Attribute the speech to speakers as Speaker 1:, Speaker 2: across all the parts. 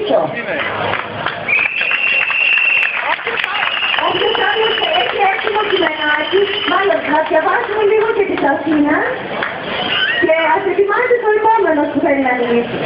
Speaker 1: εξηγήσω. Όποιος άλλος έχει έτοιμο κειμενάκι, μάλλον να διαβάσουμε λίγο και της Αθήνας και ας ετοιμάσει το επόμενο που θέλει να μιλήσει.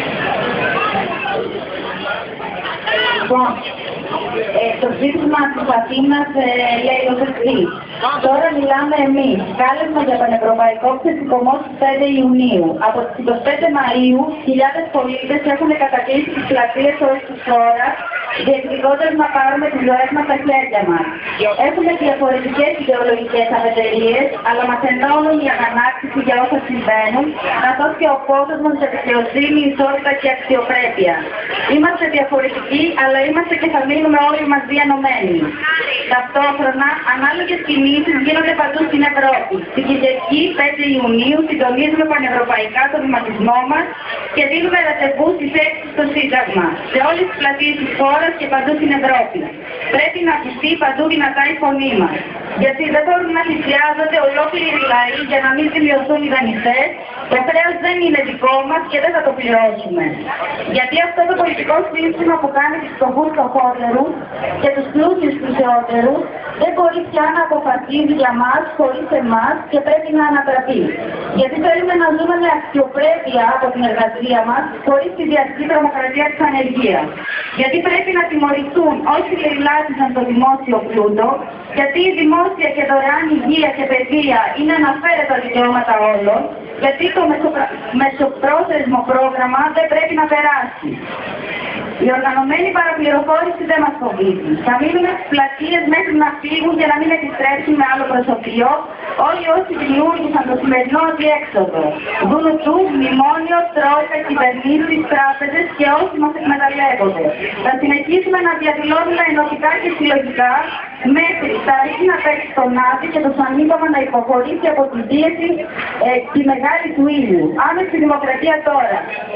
Speaker 1: Λοιπόν, το ζήτημα της Αθήνας λέει ως εξής. Τώρα μιλάμε εμείς. Κάλεσμα για πανευρωπαϊκό ξεσηκωμό στις 5 Ιουνίου. Από τις 25 Μαΐου, χιλιάδες πολίτες έχουν κατακλείσει τις πλατείες όλης της χώρας, διεκδικώντας να πάρουμε τις ζωές μας στα χέρια μας. Έχουμε διαφορετικές ιδεολογικές αφετηρίες, αλλά μας ενώνουν η αγανάκτηση για όσα συμβαίνουν, καθώς και ο φόβος μας για δικαιοσύνη, ισότητα και αξιοπρέπεια. Είμαστε διαφορετικοί, αλλά είμαστε και θα μείνουμε όλοι μαζί ενωμένοι. Ταυτόχρονα, ανάλογες κινήσεις γίνονται παντού στην Ευρώπη. Στην Κυριακή, 5 Ιουνίου, συντονίζουμε πανευρωπαϊκά το βηματισμό μας και δίνουμε ραντεβού στις 6 στο Σύνταγμα, σε όλες τις πλατείες της χώρας και παντού στην Ευρώπη. Πρέπει να ακουστεί παντού δυνατά η φωνή μας. Γιατί δεν μπορούν να θυσιάζονται ολόκληροι λαοί για να μην ζημιωθούν οι δανειστές. Το χρέος δεν είναι δικό μας και δεν θα το πληρώσουμε. Γιατί αυτό το πολιτικό σύστημα που κάνει τους φτωχούς φτωχότερους και τους πλούσιους πλουσιότερους δεν μπορεί πια να αποφασίζει για μας χωρίς εμάς και πρέπει να ανατραπεί. Γιατί θέλουμε να ζούμε με αξιοπρέπεια από την εργασία μας χωρίς τη διαρκή τρομοκρατία της ανεργίας. Γιατί πρέπει να τιμωρηθούν όσοι λαιλάτισαν το δημόσιο πλούτο, γιατί η δημόσια και δωρεάν υγεία και παιδεία είναι αναφέρετα δικαιώματα όλων, γιατί το μεσοπρόθεσμο πρόγραμμα δεν πρέπει να περάσει. Η οργανωμένη παραπληροφόρηση δεν μας φοβίζει. Θα μείνουμε στις πλατείες μέχρι να φύγουν και να μην επιστρέψουν με άλλο προσωπείο όλοι όσοι δημιούργησαν το σημερινό αδιέξοδο. Δουνουτού, μνημόνιο, τρόικα, κυβερνήσεις, τράπεζες και όσοι μας εκμεταλλεύονται. Θα συνεχίσουμε να διαδηλώνουμε ενωτικά και συλλογικά μέχρι τα ρίχνη να παίξει τον Άδη και το Σανίδωμα να υποχωρήσει από την πίεση τη μεγάλη του ήλιου. Άμεση δημοκρατία τώρα.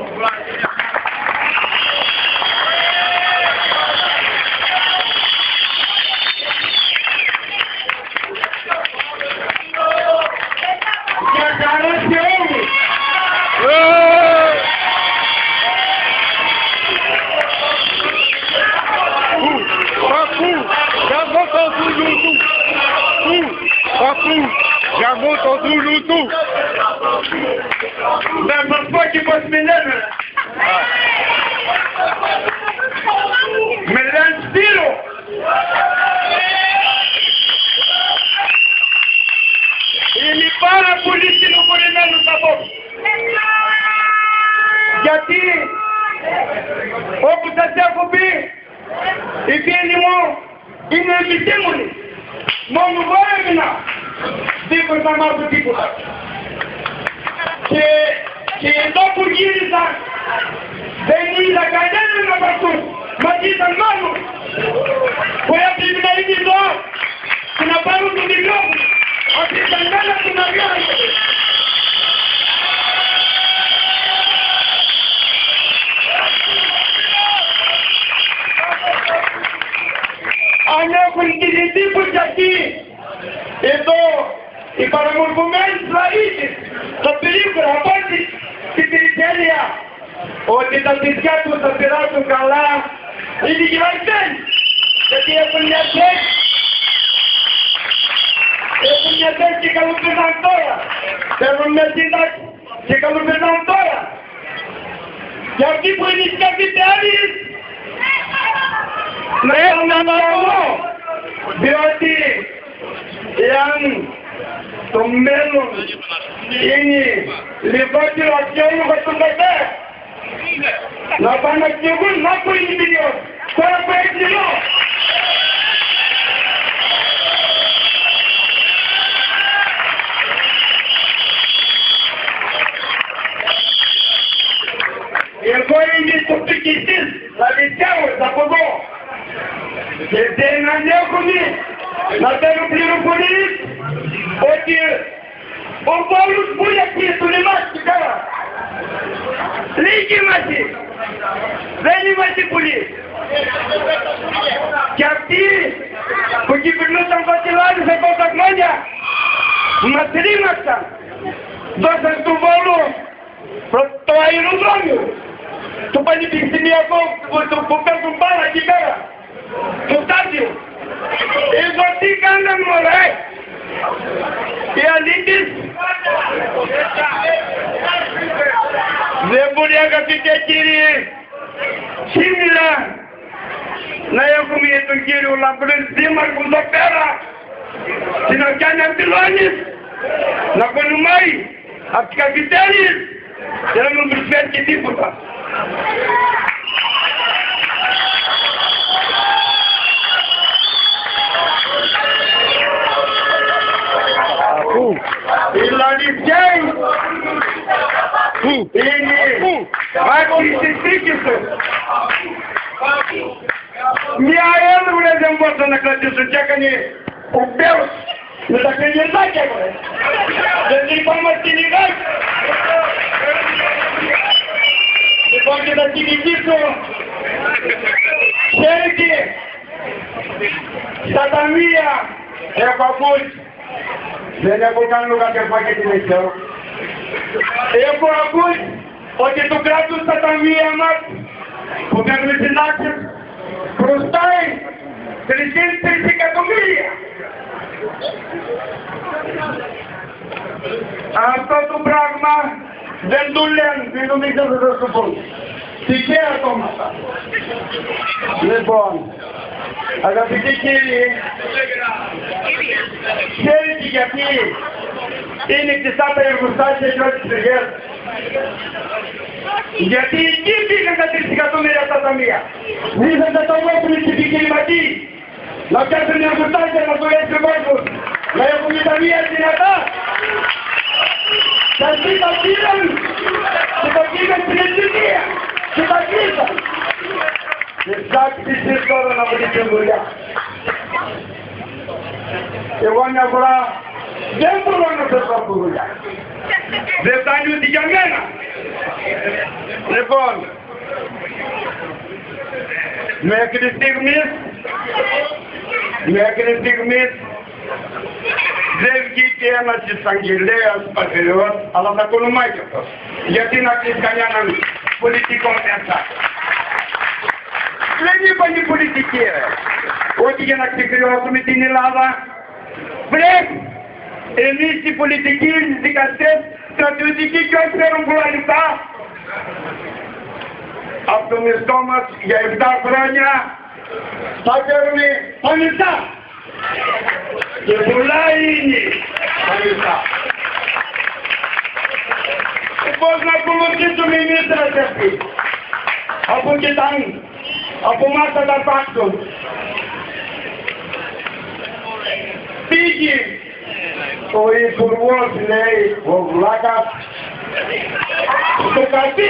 Speaker 2: Já voltou do YouTube. Mas foi que você me lembra? Me lançiro. Ele para a polícia no Coronel tá bom. Γιατί όπου σας έχω πει οι φίλοι μου είναι επιστήμονες. Μόνο εγώ έμεινα δίχως να μάθω τίποτα. Και εδώ που γύρισαν δεν είδα κανέναν να βαστούν. Μας ήταν μόνο που έπρεπε να είναι εδώ και να πάρουν το τηλέφωνο. Αυτή ήταν μένα του να βγάλουν. Αν έχουν την εντύπωση αυτή, εδώ οι παραμορφωμένοι λαΐτες, τα περίπτωρα από στην περιφέρεια, ότι τα παιδιά τους θα περάσουν καλά, είναι γυμνασμένοι, γιατί έχουν μια θέση. Έχουν μια θέση και καλοπερνάν τώρα. Έχουν μια σύνταξη και καλοπερνάν τώρα. Και αυτοί που είναι σκαφιτέριες, να αναλογώ, διότι εάν το μέλλον είναι λιγότερο αξιόλογο στον καφέ, να πάνε να ξεγούν, να πω είναι βιβλιός, τώρα που έχει λίγο. Εγώ είμαι τοπικιστής, αληθιάος από εδώ. Και δεν ανέχομαι να παίρνω πληροφορίες ότι ο Παύλος Μπούλιακης του λιμάσει καλά. Λίγοι είμαστε. Δεν είμαστε πολλοί. Και αυτοί που κυβερνούσαν βασιλάδες από τα χρόνια μας ρήμαξαν. Δώσαν στον Βόλο το αεροδρόμιο. το πανεπιστημιακό που παίρνουν πάρα εκεί πέρα, το στάδιο. Εδώ τι κάνουν μωρέ, οι αλήτες. Δεν μπορεί αγαπητέ κύριε, σήμερα να έχουμε τον κύριο Λαμπρούς δήμαρχο εδώ πέρα, και να κάνει αντιλώνεις, να κονομάει από τις καφετέριες και να μην προσφέρει και τίποτα. Η Λαλιτσέη είναι άκρη στις τύχες του. Μια έλβουλα δεν μπορούσα να κρατήσω και έκανε ο Μπέος με τα κρενιερδάκια έκανε. Δεν είπαμε κυνηγάκι. Λοιπόν και θα κυνηγήσω. Ξέρετε, στα ταμεία έχω ακούσει. Δεν έχω κάνει λογαριασμάκι την εξαίω. Έχω ακούσει ότι το κράτος στα ταμεία μας που κάνουμε συντάξεις χρωστάει 3,5 εκατομμύρια. Αυτό το πράγμα δεν το λένε, δεν το δείχνω θα σου πω. Τυχαία ατόματα. Λοιπόν, αγαπητοί κύριοι, ξέρετε γιατί είναι κλειστά τα εργοστάσια και όλες τις περιοχές. Γιατί εκεί πήγαν τα 3 εκατομμύρια στα ταμεία. Ήρθαν τα ταμόπουλοι και επιχειρηματοί να φτιάξουν εργοστάσια να δουλεύει ο κόσμος, να έχουν τα ταμεία δυνατά. Τα τα πήραν και τα πήγαν στην Ελληνία και τα κλείσαν. Και ψάξτε τώρα να βρείτε δουλειά. Εγώ μια φορά δεν μπορώ να φέρω από δουλειά. Δεν φτάνει ούτε για μένα. Λοιπόν, μέχρι στιγμής δεν βγήκε ένας εισαγγελέας πατριώτης, αλλά θα κολομάει κι αυτός. Γιατί να κλείσει κανέναν πολιτικό μέσα. Δεν είπαν οι πολιτικοί, ότι για να ξεκριώσουμε την Ελλάδα πρέπει εμείς οι πολιτικοί, οι δικαστές, στρατιωτικοί και όσοι φέρουν πολλά λεπτά από το μισθό μας για 7 χρόνια θα φέρουμε τα μισθά. Και πολλά είναι τα μισθά. Πώς να ακολουθήσουμε εμείς στρατιωτικοί. Από και από εμάς θα τα πάξουν. Πήγε ο υπουργός, λέει, ο Βλάκας, στο καρτί,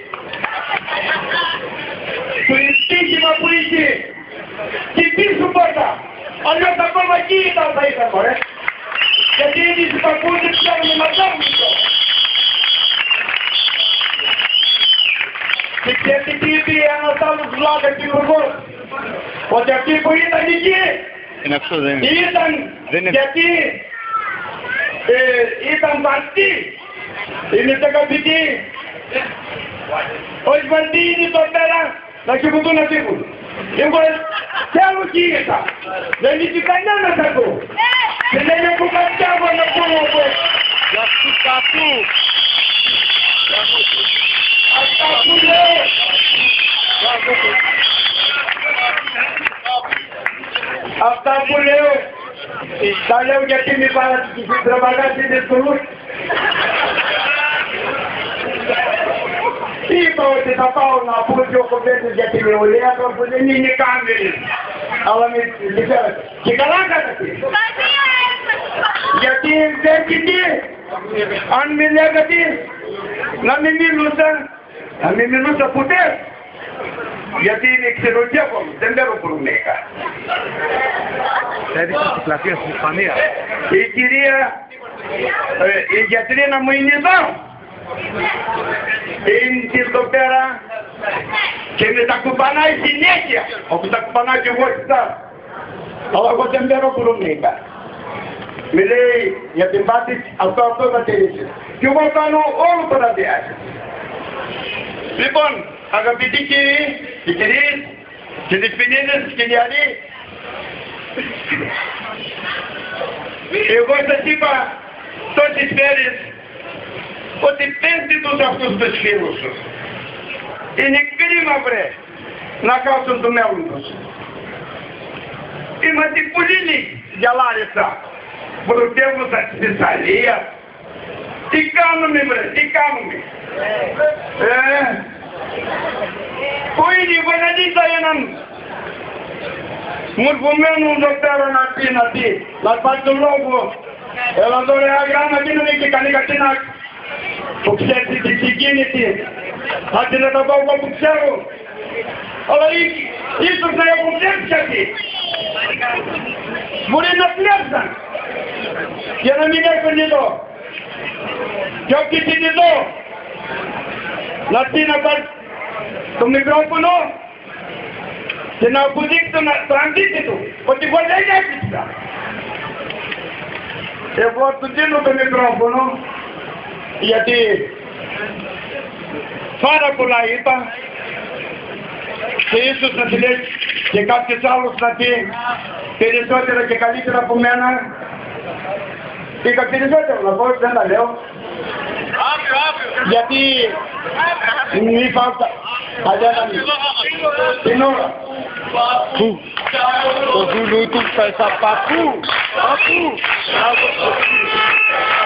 Speaker 2: στο ειστήχημα που είχε, και πίσω πόρτα, αλλιώς ακόμα εκεί θα ήταν, μωρέ. Γιατί εμείς οι παππούδες ξέρουμε μαζάμνητο. Και ξέρετε τι είπε ένας άλλος Βλάκας υπουργός, ότι αυτοί που ήταν εκεί, ήταν γιατί ήταν βαστοί, είναι τα καπητοί, όχι βαστοί είναι εδώ πέρα να κοιμηθούν να φύγουν. Εγώ θέλω κοίγησα, δεν είσαι κανένας εδώ, δεν είναι που κατιάβω να πούμε εγώ. Αυτά που λέω, αυτά που λέω, τα λέω γιατί μη τραβαγάσετε στο νου. Είπα ότι θα πάω να πω δύο κοπέτες για την νεολαία που δεν είναι κάμερες. Αλλά με φέρετε. Και καλά κάνατε. Γιατί δεν αν με λέγατε να μην μιλούσα ποτέ. Γιατί είναι ξενοκέφαλο, δεν παίρνω προνέκα.
Speaker 3: Έδειξε στην πλατεία στην Ισπανία.
Speaker 2: Η κυρία, η γιατρίνα μου είναι εδώ. Είναι εδώ πέρα και με τα κουπανάει συνέχεια. Όπου τα κουπανάει και εγώ εσάς. Αλλά εγώ δεν παίρνω προνέκα. Με λέει για την πάτηση αυτό θα τηρήσεις. Και εγώ κάνω όλο το να διάσει. Λοιπόν, αγαπητοί κύριοι και κυρίες και δεσποινίδες και κυριαροί, εγώ σας είπα τόσες μέρες ότι πέντε τους αυτούς τους φίλους σου. Είναι κρίμα βρε να χάσουν το μέλλον τους. Είμαστε πολύ λίγοι για Λάρισα, πρωτεύουσα της Θεσσαλίας. Τι κάνουμε βρε, τι κάνουμε. Πού είναι η Βαγανίτα έναν μορφωμένο δοκτέρο να πει, να πάρει τον λόγο. Έλα δωρεά γράμμα γίνομαι και καλή κατίνακ. Που ξέρετε τι συγκίνητη. Άντε να τα πάω εγώ που ξέρω. Αλλά ίσως να έχουν πλέψει. Μπορεί να πλέψαν. Για να μην έρχονται εδώ. Και όποιος είναι εδώ. Να πει να πάρει το μικρόφωνο και να αποδείξει το αντίθετο. Ότι εγώ δεν έπισα. Εγώ του δίνω το μικρόφωνο γιατί πάρα πολλά είπα και ίσως να τη λέει και κάποιος άλλος να πει περισσότερα και καλύτερα από μένα. Είχα περισσότερο να πω, δεν τα λέω. Γιατί μη φάουτα αλλιά να μην. Την ώρα.
Speaker 3: Πού, το δούλου του πέσα παππού.